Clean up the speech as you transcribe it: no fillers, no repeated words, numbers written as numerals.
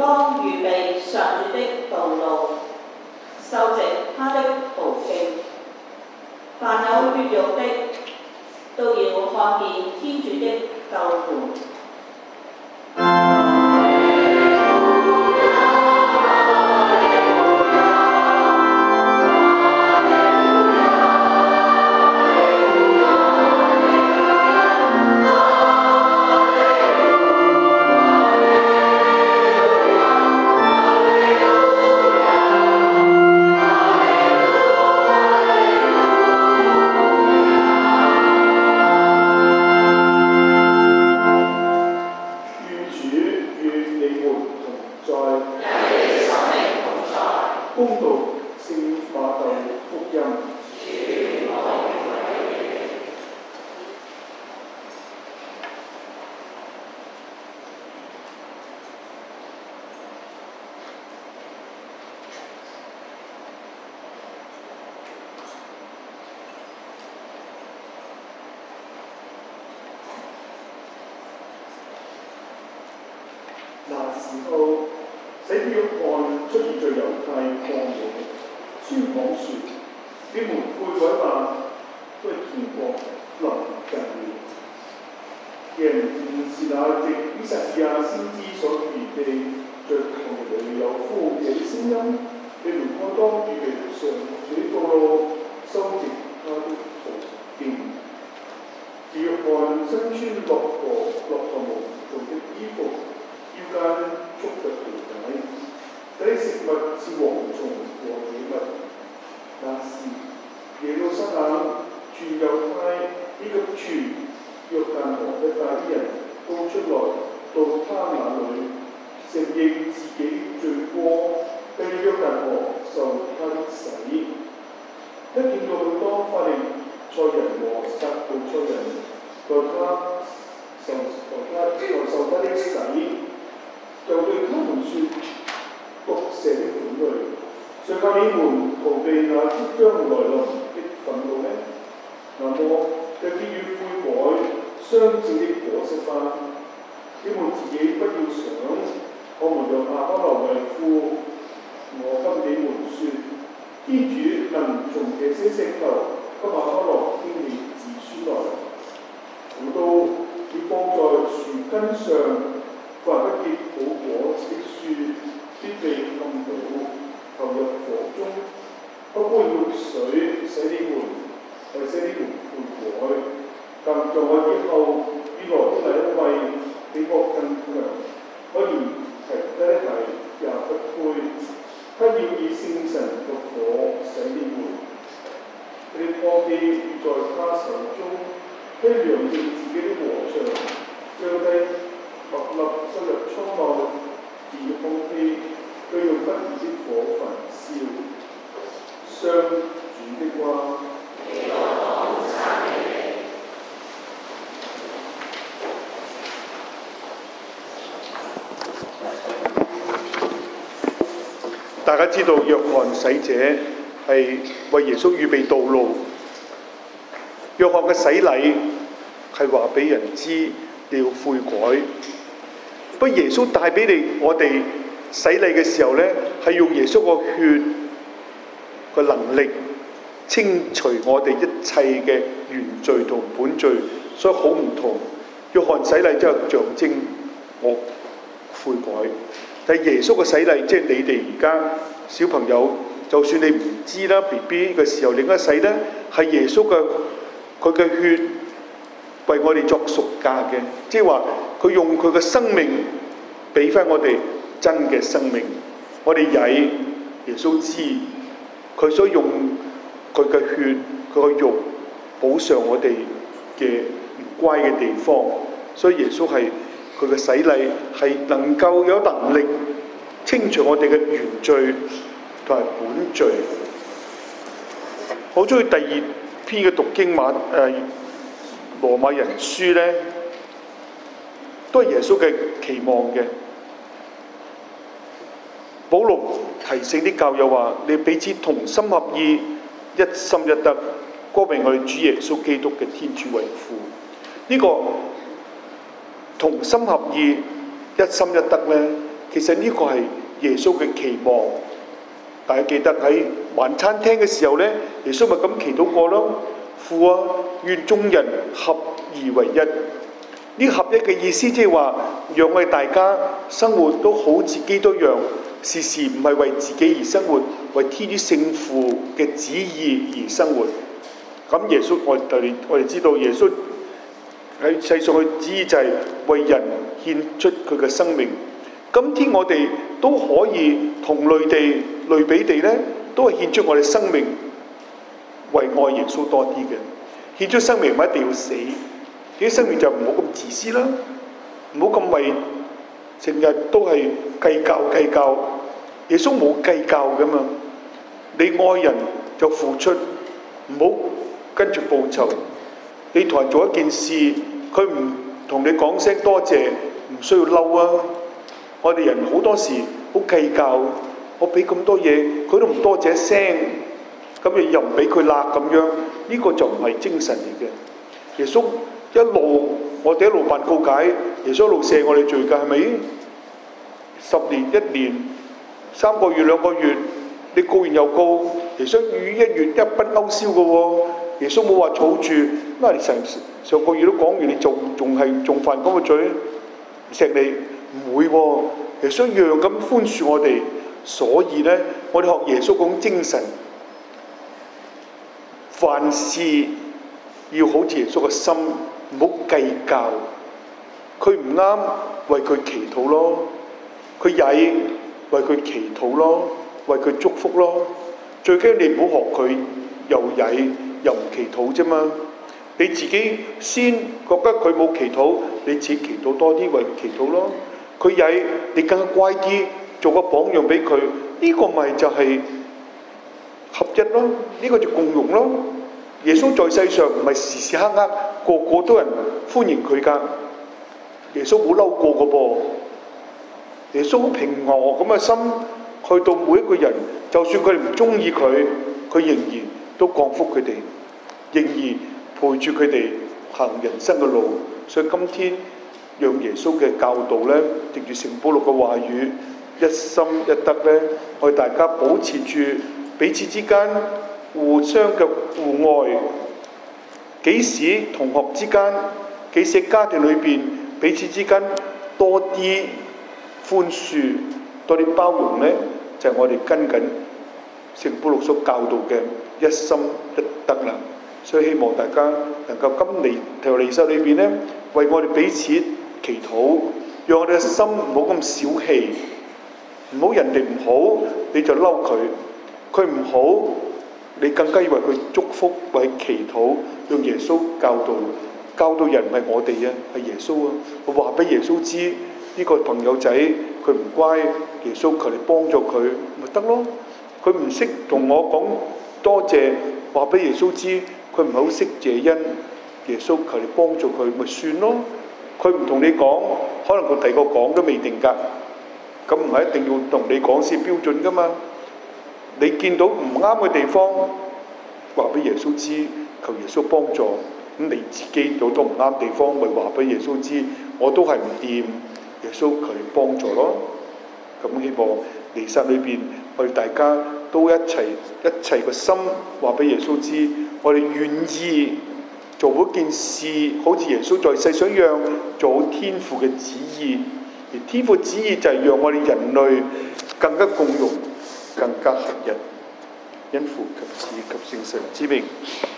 當預備上主的道路，修直他的途徑。凡有血肉的，都要看見天主的救援。 那時候，洗者若翰出現在猶太曠野，宣講說：你們悔改吧，因為天國臨近了。人不是那藉以賽亞先知所預備，在曠野裏有呼嘅聲音，你們該當預備上主的道路，修直他的途徑。若翰身穿駱駝毛做的衣服，腰間束着皮帶，這啲食物是蝗蟲和野物。那時耶路撒冷全猶太以及全約旦河一帶的人都出來到他那裏，承認自己罪過，並約旦河受他的洗。一見到許多法利賽人和撒杜塞人在受他的洗，就對他們說：毒蛇的種類，誰教你們逃避那即將來臨的憤怒呢？那麼就結於悔改相稱的果實吧。你們自己不要想，我們讓亞巴郎為父。我跟你們說，天主能從這些石頭給亞巴郎興起子孫來。斧刀要放在樹根上，凡不結好果子的樹必被砍倒，投入火中。不過用水洗你們，為使你們悔改。但在我以後必來的那一位比我更強，我連提得鞋也不配。他要以聖神嘅火洗你們，你哋簸箕在他手中，他量定自己的禾場，將低默默收入倉內，自簸箕佢用不義的火焚燒。上主的話。 大家知道若翰洗者係為耶穌預備道路，若翰嘅洗禮係話俾人知你要悔改。不過耶穌帶俾我哋洗禮嘅時候呢，係用耶穌個血個能力清除我哋一切嘅原罪同本罪，所以好唔同。若翰洗禮即係象徵我悔改。但係耶穌嘅洗禮，即係你哋而家小朋友，就算你唔知啦 ，BB 嘅時候，另一洗咧係耶穌佢嘅血為我哋作贖價嘅，即係話佢用佢嘅生命俾翻我哋真嘅生命。我哋曳，耶穌知，佢所用佢嘅血、佢嘅肉補償我哋嘅唔乖嘅地方，所以耶穌係。佢嘅洗禮係能夠有能力清除我哋嘅原罪同埋本罪。好中意第二篇嘅讀經羅馬人書呢，都係耶穌嘅期望嘅。保祿提醒啲教友話：你彼此同心合意，一心一德，光榮我哋主耶穌基督嘅天主為父。呢個同心合意、一心一德呢，其其實呢個係耶穌嘅期望。大家記得喺晚餐廳嘅時候呢，耶穌咪咁祈禱過咯，父啊，願眾人合而為一。呢合一嘅意思即係話，讓我哋大家生活都好似基督一樣，時時唔係為自己而生活，為天主聖父嘅旨意而生活。咁耶穌，我哋知道耶穌喺世上嘅旨意就係為人獻出佢嘅生命。今天我哋都可以同類比地呢，都係獻出我哋生命，為愛耶穌多啲嘅。獻出生命唔一定要死，啲生命就唔好咁自私啦，唔好咁為成日都係計較。耶穌冇計較噶嘛，你愛人就付出，唔好跟住報酬。你同人做一件事，佢唔同你講聲多謝，唔需要嬲啊！我哋人好多時好計較，我俾咁多嘢，佢都唔多謝聲，咁你又唔俾佢辣咁樣，呢個就唔係精神嚟嘅。耶穌一路，我哋一路辦告解，耶穌一路赦我哋罪㗎，係咪？10年、1年、3個月、2個月，你告完又告，耶穌於1月一筆勾銷嘅喎。耶穌冇話儲住，因為你上個月都講完，你仲犯嗰個罪，錫你唔會喎。耶穌一樣咁寬恕我哋，所以呢，我哋學耶穌嗰種精神，凡事要好似耶穌嘅心，唔好計較。佢唔啱，為佢祈禱咯；佢曳，為佢祈禱咯，為佢祝福咯。最驚你唔好學佢，又曳又唔祈禱啫嘛。你自己先覺得佢冇祈禱，你自己祈禱多啲，為佢祈禱咯。佢曳，你更加乖啲，做個榜樣俾佢。呢個咪就係合一咯，呢個就共融咯。耶穌在世上唔係時時刻刻個個都人歡迎佢㗎。耶穌冇嬲過㗎噃。耶穌好平和咁嘅心，去到每一個人，就算佢哋唔中意佢，佢仍然都降福佢哋，仍然陪住佢哋行人生嘅路。所以今天讓耶穌嘅教導呢，藉住聖保祿嘅話語，一心一德呢，我哋大家保持住彼此之間互相嘅互愛。幾時同學之間，幾時家庭裏邊彼此之間多啲寬恕，多啲包容呢，就係我哋跟緊聖保祿所教導嘅一心一德啦。所以希望大家能夠今彌撒裏邊呢，為我哋彼此祈禱，讓我哋嘅心唔好咁小氣，唔好人哋唔好你就嬲佢，佢唔好你更加以為佢祝福，為祈禱，用耶穌教導人唔係我哋啊，係耶穌啊！我話俾耶穌知呢個朋友仔佢唔乖，耶穌求你幫助佢咪得咯。佢唔識同我講多謝，話俾耶穌知佢唔係好識謝恩，耶穌求你幫助佢咪算咯。佢唔同你講，可能佢第二個講都未定㗎，咁唔係一定要同你講先標準㗎嘛。你見到唔啱嘅地方，話俾耶穌知，求耶穌幫助。咁你自己有都唔啱地方，咪話俾耶穌知，我都係唔掂，耶穌求你幫助咯。咁希望彌撒裏邊，我哋大家都一齊個心話俾耶穌知，我哋願意做嗰件事，好似耶穌在世上一樣，做好天父嘅旨意。而天父旨意就係讓我哋人類更加共融，更加合一。因父及子及聖神之名。